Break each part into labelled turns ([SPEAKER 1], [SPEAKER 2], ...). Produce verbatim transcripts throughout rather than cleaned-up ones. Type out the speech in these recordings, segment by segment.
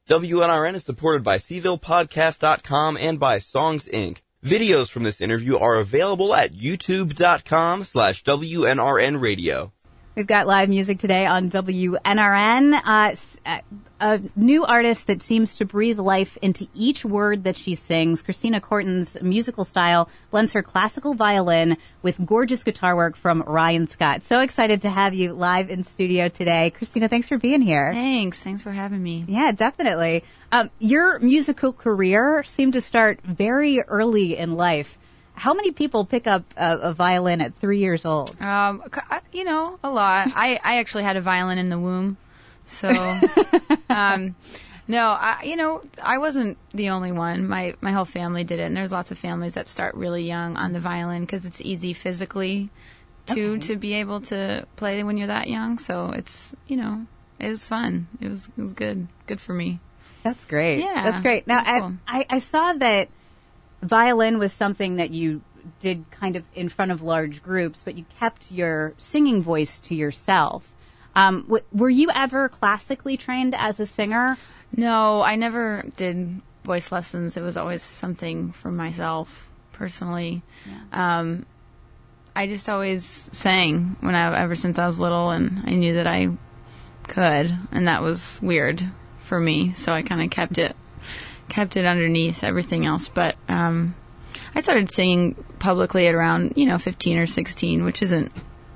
[SPEAKER 1] W N R N is supported by Seville Podcast dot com and by Songs Incorporated. Videos from this interview are available at YouTube.com slash WNRN Radio.
[SPEAKER 2] We've got live music today on W N R N. Uh, a new artist that seems to breathe life into each word that she sings. Christina Corton's musical style blends her classical violin with gorgeous guitar work from Ryan Scott. So excited to have you live in studio today. Christina, thanks for being here.
[SPEAKER 3] Thanks. Thanks for having me.
[SPEAKER 2] Yeah, definitely. Um, your musical career seemed to start very early in life. How many people pick up a, a violin at three years old?
[SPEAKER 3] Um, you know, a lot. I, I actually had a violin in the womb. So, um, no, I, you know, I wasn't the only one. My, my whole family did it. And there's lots of families that start really young on the violin because it's easy physically to, okay. to be able to play when you're that young. So it's, you know, it was fun. It was, it was good. Good for me.
[SPEAKER 2] That's great.
[SPEAKER 3] Yeah.
[SPEAKER 2] That's great. Now,
[SPEAKER 3] cool.
[SPEAKER 2] I, I, I saw that violin was something that you did kind of in front of large groups, but you kept your singing voice to yourself. Um, w- were you ever classically trained as a singer?
[SPEAKER 3] No, I never did voice lessons. It was always something for myself personally. Yeah. Um, I just always sang when I, ever since I was little, and I knew that I could, and that was weird for me. So I kind of kept it, kept it underneath everything else. But um, I started singing publicly at around, you know, fifteen or sixteen, which isn't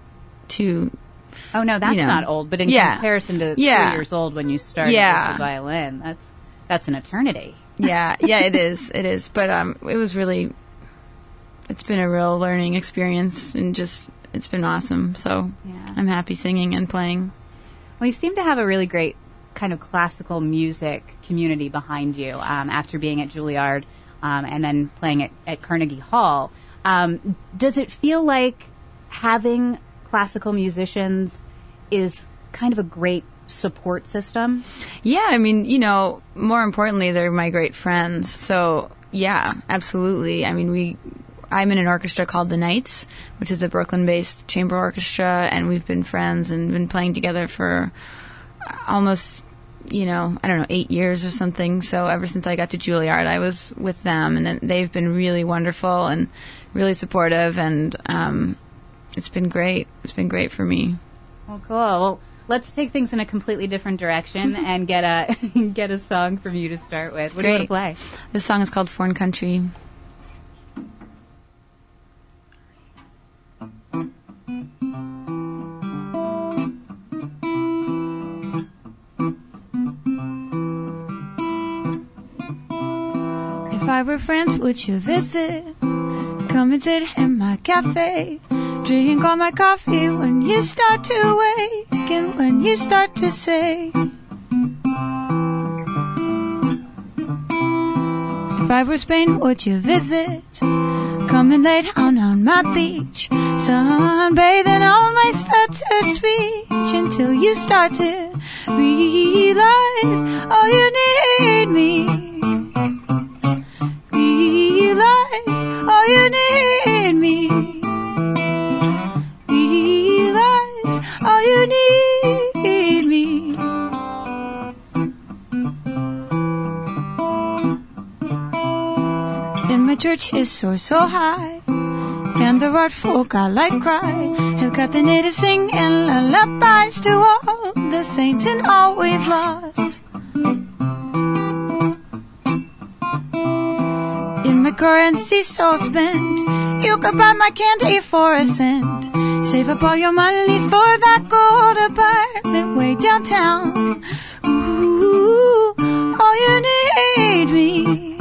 [SPEAKER 3] too.
[SPEAKER 2] Oh, no, that's
[SPEAKER 3] you know.
[SPEAKER 2] not old. But in
[SPEAKER 3] yeah.
[SPEAKER 2] comparison to
[SPEAKER 3] yeah.
[SPEAKER 2] three years old when you started
[SPEAKER 3] yeah.
[SPEAKER 2] with the violin, that's that's an eternity.
[SPEAKER 3] yeah, yeah, it is. It is. But um, it was really, it's been a real learning experience, and just, it's been awesome. So yeah. I'm happy singing and playing.
[SPEAKER 2] Well, you seem to have a really great kind of classical music community behind you um, after being at Juilliard um, and then playing at, at Carnegie Hall. Um, does it feel like having classical musicians is kind of a great support system?
[SPEAKER 3] Yeah, I mean, you know, more importantly, they're my great friends. So, yeah, absolutely. I mean, we, I'm in an orchestra called The Knights, which is a Brooklyn-based chamber orchestra, and we've been friends and been playing together for almost, you know, I don't know, eight years or something. So ever since I got to Juilliard, I was with them, and they've been really wonderful and really supportive, and um, it's been great. It's been great for me.
[SPEAKER 2] Well, cool. Well, let's take things in a completely different direction and get a get a song from you to start with. What
[SPEAKER 3] great.
[SPEAKER 2] do you want to play?
[SPEAKER 3] This song is called Foreign Country. If I were friends, would you visit? Come and sit in my cafe. Drink all my coffee when you start to wake and when you start to say. If I were Spain, would you visit? Come and lay down on my beach, sunbathing on my stuttered speech until you start to realize, oh, you need me. Realize, oh, you need me. Realize, oh, you need me. And my church is soar so high, and the art folk I like cry, have got the natives singing lullabies to all the saints and all we've lost. In my currency so spent, you could buy my candy for a cent. Save up all your monies for that gold apartment way downtown. Ooh, oh, you need me.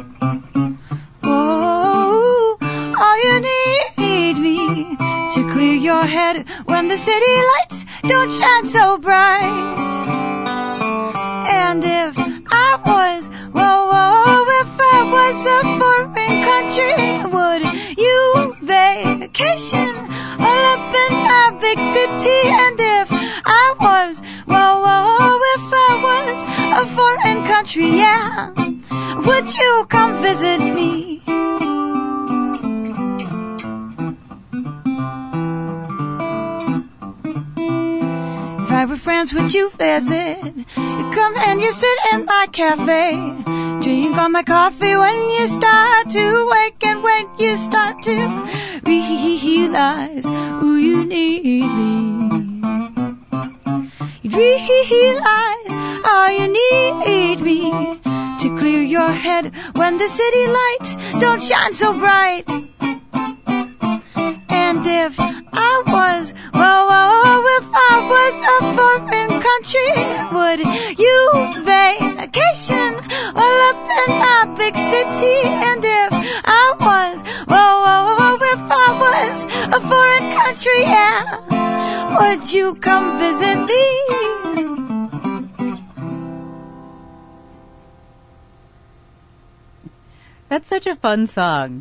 [SPEAKER 3] Oh, oh, you need me to clear your head when the city lights don't shine so bright. And if I was, whoa, whoa, if I was a foreign country, would you vacation all up in my big city? And if I was, whoa, whoa, if I was a foreign country, yeah, would you come visit me? If right with friends would you visit? You come and you sit in my cafe, drink all my coffee when you start to wake, and when you start to realize, ooh, you need me. You realize, oh, you need me to clear your head when the city lights don't shine so bright. And if I was, well, well, if I was a foreign country, would you vacation all up in my big city? And if I was, well, well, well, if I was a foreign country, yeah, would you come visit me?
[SPEAKER 2] That's such a fun song.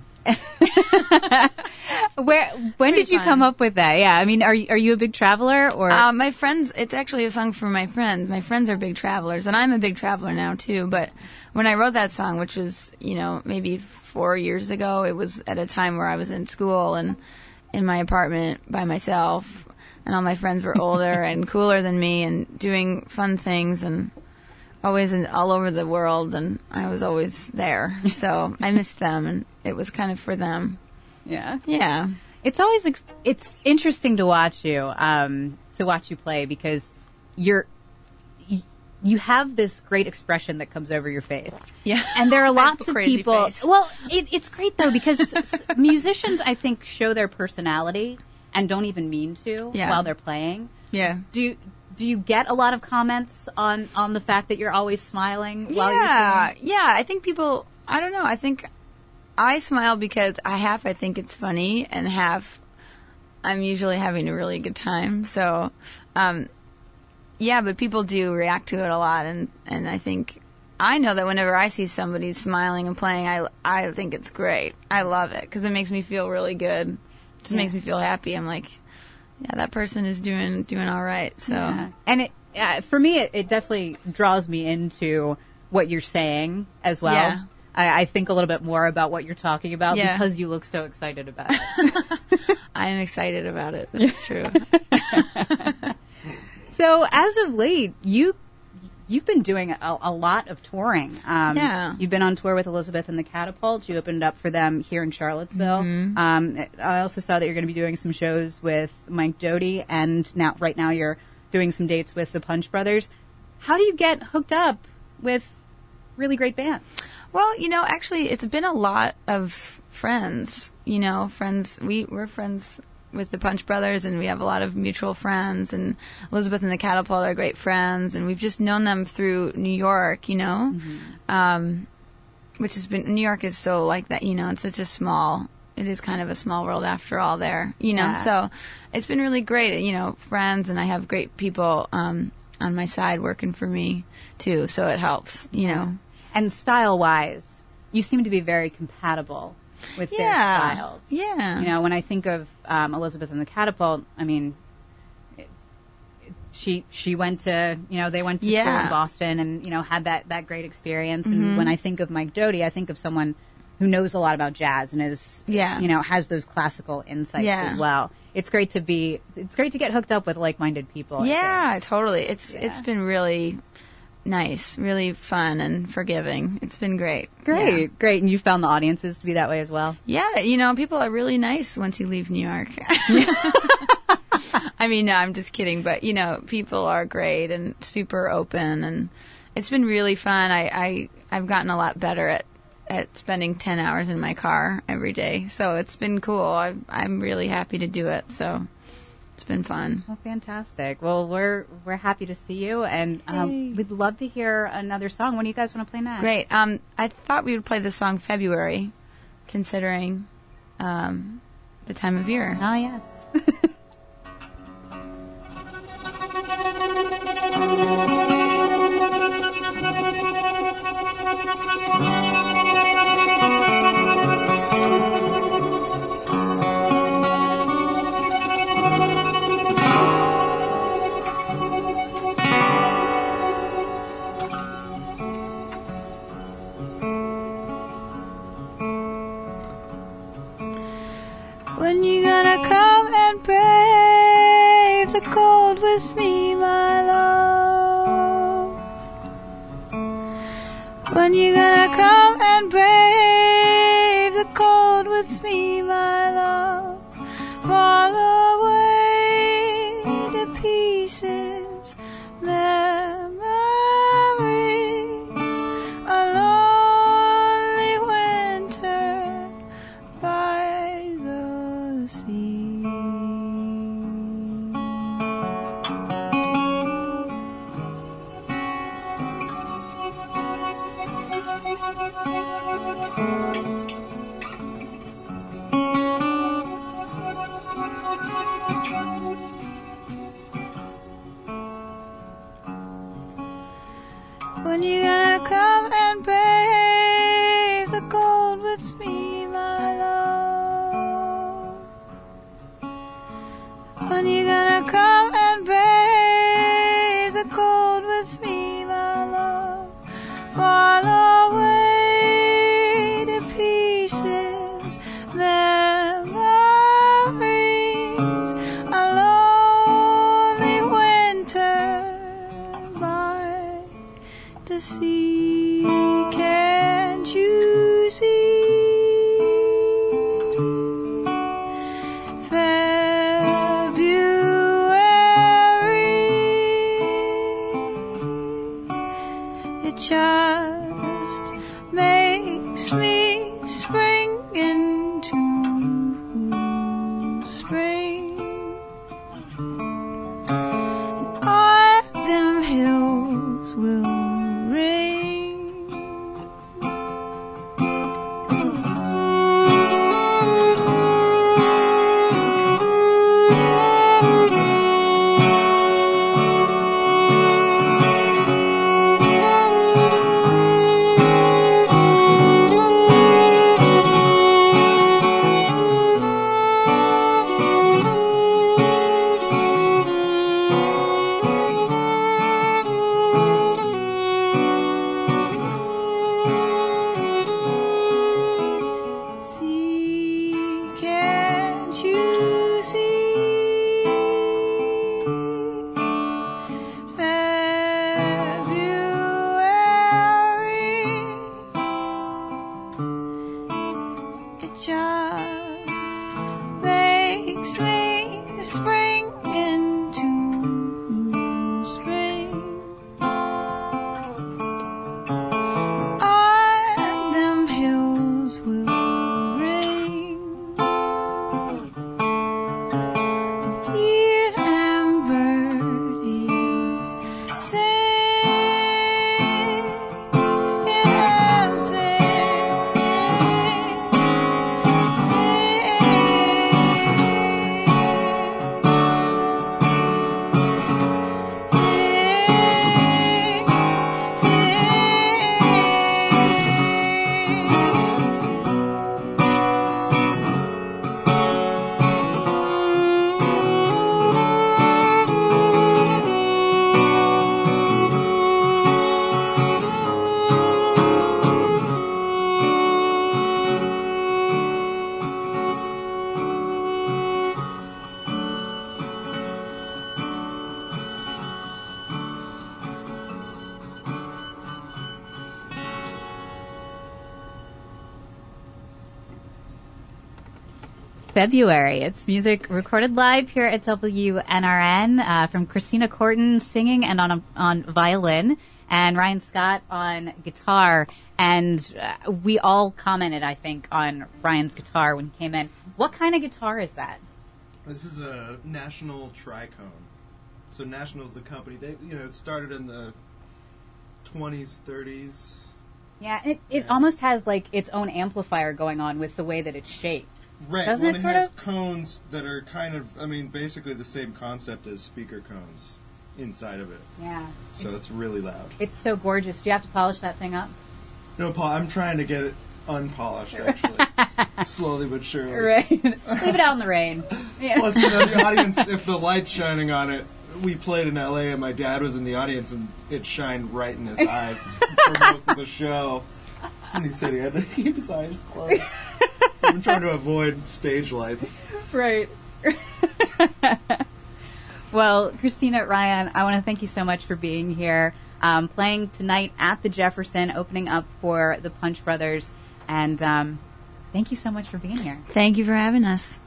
[SPEAKER 2] Where when did you
[SPEAKER 3] fun.
[SPEAKER 2] come up with that? Yeah, I mean, are you, are you a big traveler or?
[SPEAKER 3] Uh, my friends, it's actually a song for my friends. My friends are big travelers, and I'm a big traveler now too. But when I wrote that song, which was, you know, maybe four years ago, it was at a time where I was in school and in my apartment by myself, and all my friends were older and cooler than me and doing fun things and always in, all over the world, and I was always there. So I missed them, and it was kind of for them.
[SPEAKER 2] Yeah.
[SPEAKER 3] Yeah.
[SPEAKER 2] It's always ex- it's interesting to watch you, um, to watch you play because you're y- you have this great expression that comes over your face.
[SPEAKER 3] Yeah.
[SPEAKER 2] And there are lots of
[SPEAKER 3] crazy
[SPEAKER 2] people.
[SPEAKER 3] face.
[SPEAKER 2] Well, it, it's great though because it's, it's, musicians, I think, show their personality and don't even mean to
[SPEAKER 3] Yeah.
[SPEAKER 2] while they're playing.
[SPEAKER 3] Yeah.
[SPEAKER 2] Do you, do you get a lot of comments on, on the fact that you're always smiling while you're
[SPEAKER 3] Yeah,
[SPEAKER 2] singing?
[SPEAKER 3] yeah. I think people. I don't know. I think I smile because I half I think it's funny, and half I'm usually having a really good time. So, um, yeah. But people do react to it a lot, and and I think I know that whenever I see somebody smiling and playing, I I think it's great. I love it because it makes me feel really good. It just
[SPEAKER 2] Yeah.
[SPEAKER 3] makes me feel happy. I'm like, yeah, that person is doing doing all right. So.
[SPEAKER 2] Yeah. And it, uh, for me, it, it definitely draws me into what you're saying as well.
[SPEAKER 3] Yeah.
[SPEAKER 2] I, I think a little bit more about what you're talking about
[SPEAKER 3] Yeah.
[SPEAKER 2] because you look so excited about it.
[SPEAKER 3] I am excited about it. That's true.
[SPEAKER 2] So as of late, you you've been doing a, a lot of touring. Um,
[SPEAKER 3] Yeah.
[SPEAKER 2] You've been on tour with Elizabeth and the Catapult. You opened up for them here in Charlottesville.
[SPEAKER 3] Mm-hmm.
[SPEAKER 2] Um, I also saw that you're going to be doing some shows with Mike Doty, and now right now you're doing some dates with the Punch Brothers. How do you get hooked up with really great bands?
[SPEAKER 3] Well, you know, actually, it's been a lot of friends. You know, friends. We we're friends with the Punch Brothers, and we have a lot of mutual friends. And Elizabeth and the Catapult are great friends, and we've just known them through New York. You know,
[SPEAKER 2] Mm-hmm.
[SPEAKER 3] um, which has been New York is so like that. You know, it's such a small. It is kind of a small world after all. There, you know.
[SPEAKER 2] Yeah.
[SPEAKER 3] So it's been really great. You know, friends, and I have great people um, on my side working for me too. So it helps. You know.
[SPEAKER 2] And style-wise, you seem to be very compatible with their
[SPEAKER 3] Yeah.
[SPEAKER 2] styles.
[SPEAKER 3] Yeah.
[SPEAKER 2] You know, when I think of um, Elizabeth and the Catapult, I mean, it, it, she she went to, you know, they went to school
[SPEAKER 3] Yeah.
[SPEAKER 2] in Boston and, you know, had that, that great experience.
[SPEAKER 3] Mm-hmm.
[SPEAKER 2] And when I think of Mike Doty, I think of someone who knows a lot about jazz and is,
[SPEAKER 3] Yeah.
[SPEAKER 2] you know, has those classical insights
[SPEAKER 3] Yeah.
[SPEAKER 2] as well. It's great to be, it's great to get hooked up with like-minded people. I think.
[SPEAKER 3] Yeah, totally. It's
[SPEAKER 2] Yeah.
[SPEAKER 3] it's been really nice, really fun and forgiving. It's been great.
[SPEAKER 2] Great, great. And you found the audiences to be that way as well?
[SPEAKER 3] Yeah. yeah, you know, people are really nice once you leave New York. I mean, no, I'm just kidding, but you know, people are great and super open, and it's been really fun. I, I I've gotten a lot better at at spending ten hours in my car every day, so it's been cool. I, I'm really happy to do it. So. It's been fun.
[SPEAKER 2] Well, fantastic. Well, we're we're happy to see you, and um,
[SPEAKER 3] Yay.
[SPEAKER 2] we'd love to hear another song. What do you guys want to play next?
[SPEAKER 3] Great. Um, I thought we would play the song February, considering um, the time of year.
[SPEAKER 2] Oh, yes.
[SPEAKER 3] When you gonna come and brave the cold cold with me, my love? When you gonna come and brave the cold with me, my love? Fall away to pieces, memories, a lonely winter by the sea. When you gonna come and brave the cold with me, my love? When you gonna come and brave the cold with me, my love? Fall away to pieces, memories, a lonely winter by the sea. Can't you see? February, it just makes me spring into spring. All them hills will ring. See, can't you see? February, it just makes me spring into spring. All them hills will ring. Bees and birdies sing. Yeah,
[SPEAKER 2] February. It's music recorded live here at W N R N uh, from Christina Corton singing and on a, on violin, and Ryan Scott on guitar. And uh, we all commented, I think, on Ryan's guitar when he came in. What kind of guitar is that?
[SPEAKER 4] This is a National Tricone. So National's the company. They, you know, it started in the twenties, thirties.
[SPEAKER 2] Yeah, it, it
[SPEAKER 4] Yeah.
[SPEAKER 2] almost has like its own amplifier going on with the way that it's shaped.
[SPEAKER 4] Right.
[SPEAKER 2] Doesn't
[SPEAKER 4] well,
[SPEAKER 2] it
[SPEAKER 4] it
[SPEAKER 2] sort
[SPEAKER 4] has
[SPEAKER 2] of?
[SPEAKER 4] cones that are kind of, I mean, basically the same concept as speaker cones inside of it.
[SPEAKER 2] Yeah.
[SPEAKER 4] So
[SPEAKER 2] it's,
[SPEAKER 4] it's really loud.
[SPEAKER 2] it's so gorgeous. Do you have to polish that thing up?
[SPEAKER 4] No, Paul, I'm trying to get it unpolished, actually. Slowly but surely.
[SPEAKER 2] Right. Just leave it out in the rain. Yeah.
[SPEAKER 4] Plus, you know, the audience, if the light's shining on it, we played in L A and my dad was in the audience and it shined right in his eyes for most of the show. And he said he had to keep his eyes closed. So I'm trying to avoid stage lights.
[SPEAKER 2] Right. Well, Christina, Ryan, I want to thank you so much for being here, um, playing tonight at the Jefferson, opening up for the Punch Brothers, and um, thank you so much for being here.
[SPEAKER 3] Thank you for having us.